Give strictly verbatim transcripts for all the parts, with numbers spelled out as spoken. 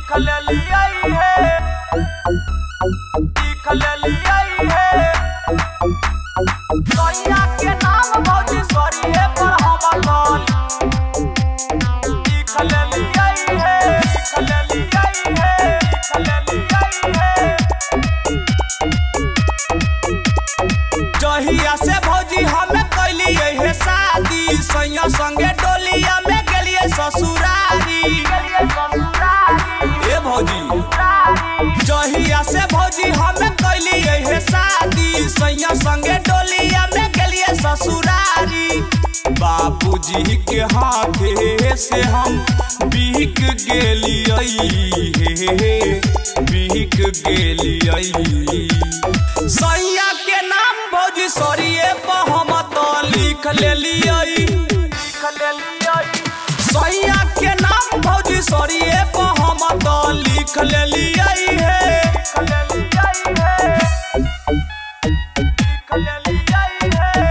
लिख ले लिया है, लिख ले लिया है। सैया के नाम भौजी सरिये पर हम कल लिख ले लिया है, लिख ले लिया है, लिख ले लिया है। जहिया से भौजी हमें कैली है शादी, सैया संगे डोलिया में गेलिए ससुरारी। ए भौजी जहिया से भौजी हमें कैली है शादी, सैया संगे डोलिया में गेलिए ससुरारी। बाबूजी के हाथे से हम बिक गेलिए, बिक गेलिए। सैया के नाम भौजी सरिये पर हम तो लिख ले लिया, लिख ले लिया। सैया के नाम भौजी सरिये पर हम तो लिख ले लिया है, लिख ले लिया है, लिख ले लिया है।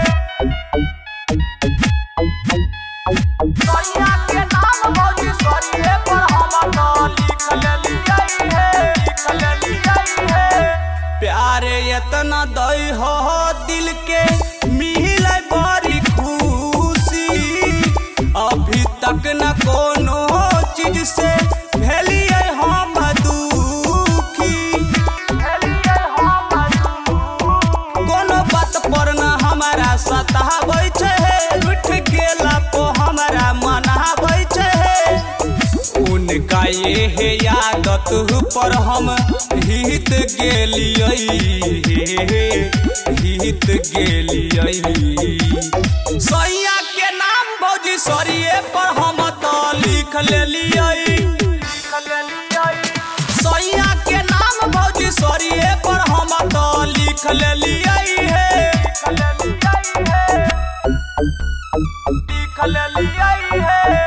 सैया के नाम भौजी सरिये पर हम तो लिख ले लिया है, लिख ले लिया है। प्यारे इतना दई हो दिल के मिले बड़ी खुशी, अभी तक न कोनो चीज से भेलिए हम दुखी, कोनो बात पर न हमारा सताबै छै, उठ गेला तो हमारा मनाबै छै। उनका ये यादत पर हम हित गेलिए, हित गेलिए। सैया के नाम भौजी सरिये पर हम तो लिख ले लिया, लिख ले लिया। सैया के नाम भौजी सरिये पर हम तो लिख ले लिया है, लिख ले लिया है, लिख ले लिया है।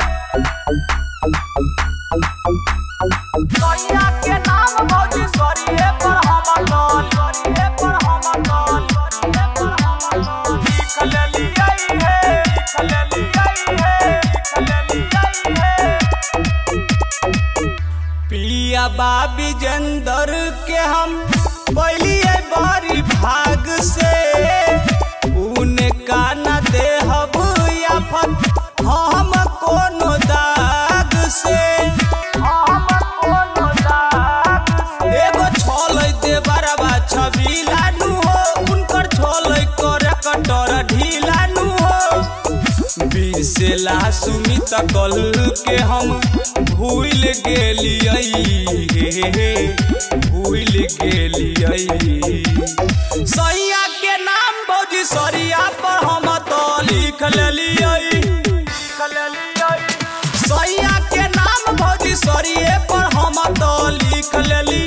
सैया के नाम भौजी सरिये पर हम तो सरिये पर हम तो सरिये पर हम तो लिख ले लिया है, लिख ले लिया है, लिख ले लिया है। पिया बाबी जंदर के हम पहलिए बारी भाग से, उनका न देहब आफत हम कोनो दाग से, हम कोनो दाग से। एगो छोलै दे बरबा छबीला नु हो, उनकर छोलै करे कटर ढीला नु हो। बिरसेला सुमित कल के हम भूल गेलिए, भूल गेलिए। सैया के नाम भौजी सरिया पर हम तो लिख ले लिया, लिख ले लिया। सैया के नाम भौजी सरिये पर हम तो लिख ले लिया।